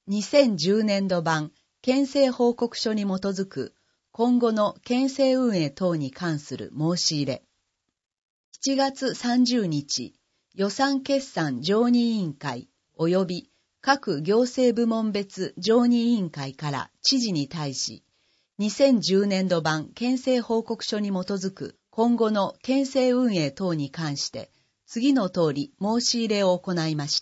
2010年度版県政報告書に基づく今後の県政運営等に関する申し入れ。7月30日、予算決算常任委員会及び各行政部門別常任委員会から知事に対し、2010年度版県政報告書に基づく今後の県政運営等に関して次の通り申し入れを行いました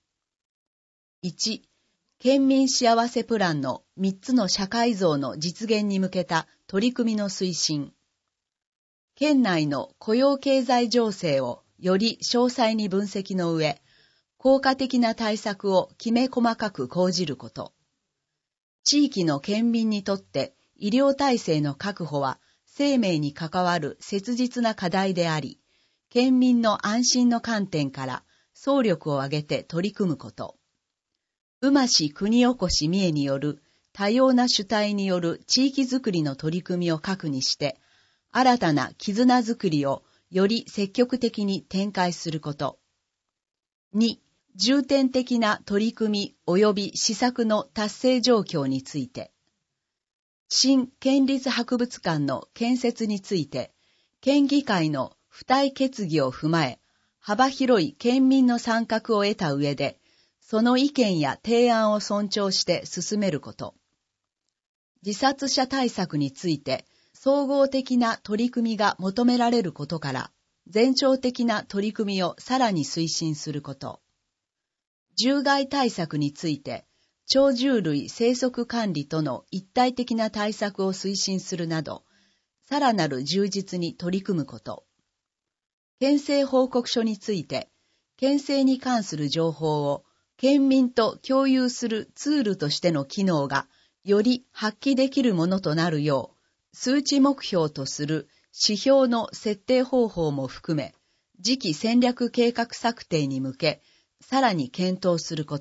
。1、県民幸せプランの3つの社会像の実現に向けた取り組みの推進。県内の雇用経済情勢をより詳細に分析の上、効果的な対策をきめ細かく講じること。地域の県民にとって医療体制の確保は生命に関わる切実な課題であり、県民の安心の観点から総力を挙げて取り組むこと。宇間市国おこし三重による多様な主体による地域づくりの取り組みを核にして、新たな絆づくりをより積極的に展開すること。2、重点的な取り組み及び施策の達成状況について。新県立博物館の建設について、県議会の付帯決議を踏まえ、幅広い県民の参画を得た上で、その意見や提案を尊重して進めること。自殺者対策について、総合的な取り組みが求められることから、全庁的な取り組みをさらに推進すること。獣害対策について、鳥獣類生息管理との一体的な対策を推進するなど、さらなる充実に取り組むこと。県政報告書について、県政に関する情報を県民と共有するツールとしての機能がより発揮できるものとなるよう、数値目標とする指標の設定方法も含め、次期戦略計画策定に向け、さらに検討すること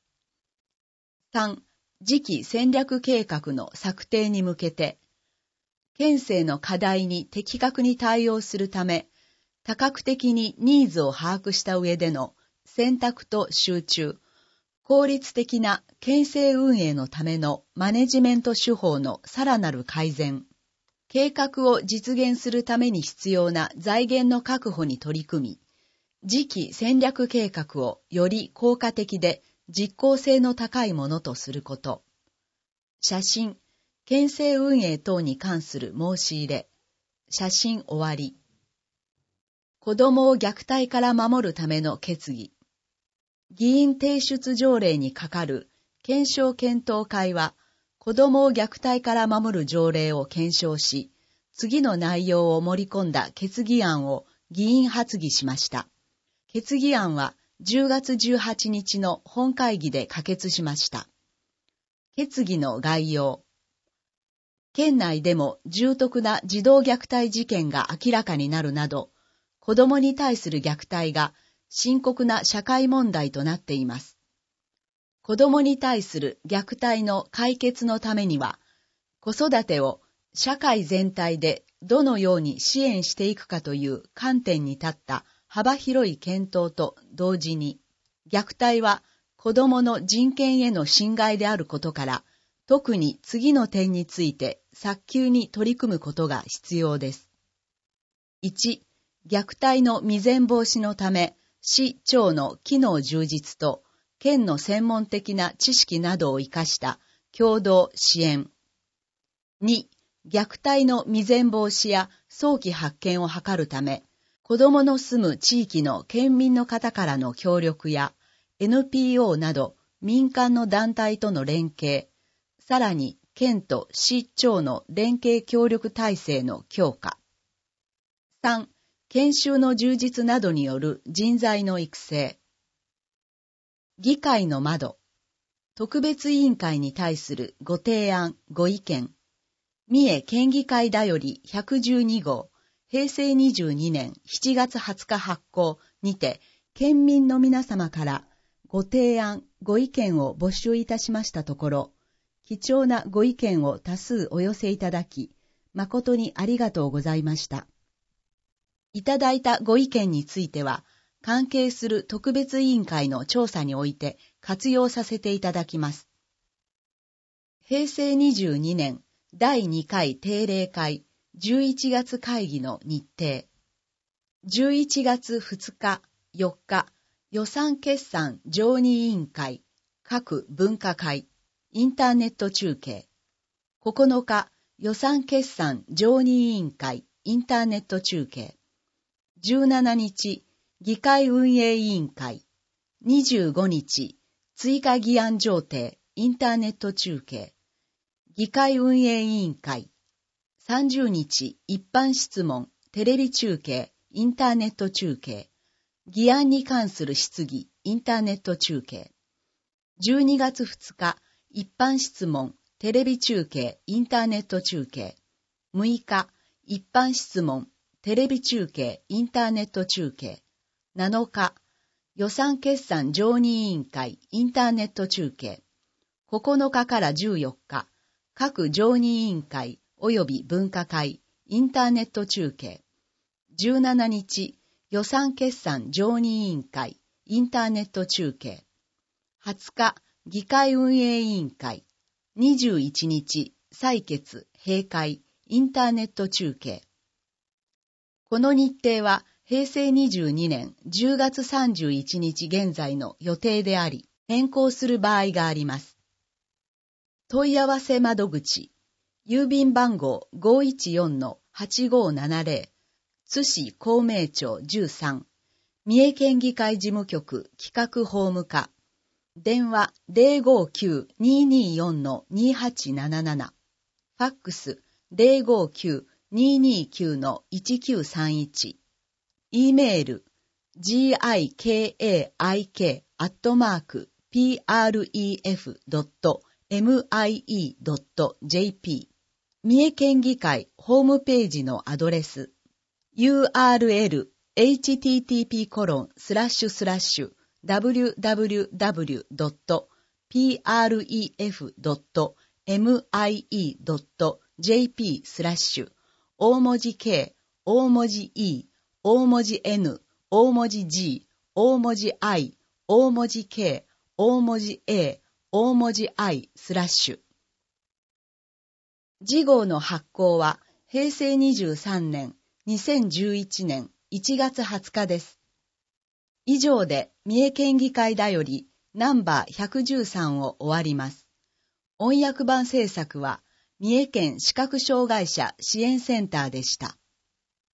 。3、次期戦略計画の策定に向けて、県政の課題に的確に対応するため、多角的にニーズを把握した上での選択と集中、効率的な県政運営のためのマネジメント手法のさらなる改善、計画を実現するために必要な財源の確保に取り組み、次期戦略計画をより効果的で実効性の高いものとすること。写真、県政運営等に関する申し入れ。写真終わり。子どもを虐待から守るための決議。議員提出条例に係る検証検討会は、子どもを虐待から守る条例を検証し、次の内容を盛り込んだ決議案を議員発議しました。決議案は10月18日の本会議で可決しました。決議の概要。県内でも重篤な児童虐待事件が明らかになるなど、子どもに対する虐待が深刻な社会問題となっています。子どもに対する虐待の解決のためには、子育てを社会全体でどのように支援していくかという観点に立った幅広い検討と同時に、虐待は子どもの人権への侵害であることから、特に次の点について早急に取り組むことが必要です。1、虐待の未然防止のため、市町の機能充実と県の専門的な知識などを生かした共同支援。2、虐待の未然防止や早期発見を図るため、子どもの住む地域の県民の方からの協力や NPO など民間の団体との連携、さらに県と市町の連携協力体制の強化。3、研修の充実などによる人材の育成。議会の窓。特別委員会に対するご提案、ご意見。三重県議会だより112号、平成22年7月20日発行にて、県民の皆様からご提案、ご意見を募集いたしましたところ、貴重なご意見を多数お寄せいただき、誠にありがとうございました。いただいたご意見については、関係する特別委員会の調査において活用させていただきます。 平成22年第2回定例会11月会議の日程。11月2日、4日、予算決算常任委員会、各分科会、インターネット中継。9日、予算決算常任委員会、インターネット中継。17日、議会運営委員会。25日、追加議案上程、インターネット中継。議会運営委員会。30日、一般質問、テレビ中継、インターネット中継。議案に関する質疑、インターネット中継。12月2日、一般質問、テレビ中継、インターネット中継。6日、一般質問、テレビ中継、インターネット中継。7日、予算決算常任委員会、インターネット中継。9日から14日、各常任委員会及び分科会、インターネット中継。17日、予算決算常任委員会、インターネット中継。20日、議会運営委員会。21日、採決、閉会、インターネット中継。この日程は平成22年10月31日現在の予定であり、変更する場合があります。問い合わせ窓口、郵便番号 514-8570、津市公明町13、三重県議会事務局企画法務課、電話 059-224-2877、ファックス 059-229-1931、E メール gikaik@pref.mie.jp 三重県議会ホームページのアドレス URL http://www.pref.mie.jp/ 大文字 K、大文字 E、大文字 N、大文字 G、大文字 I、大文字 K、大文字 A、大文字 I/次号の発行は平成23年2011年1月20日です。以上で三重県議会だよりナンバー113を終わります。音訳版制作は三重県視覚障害者支援センターでした。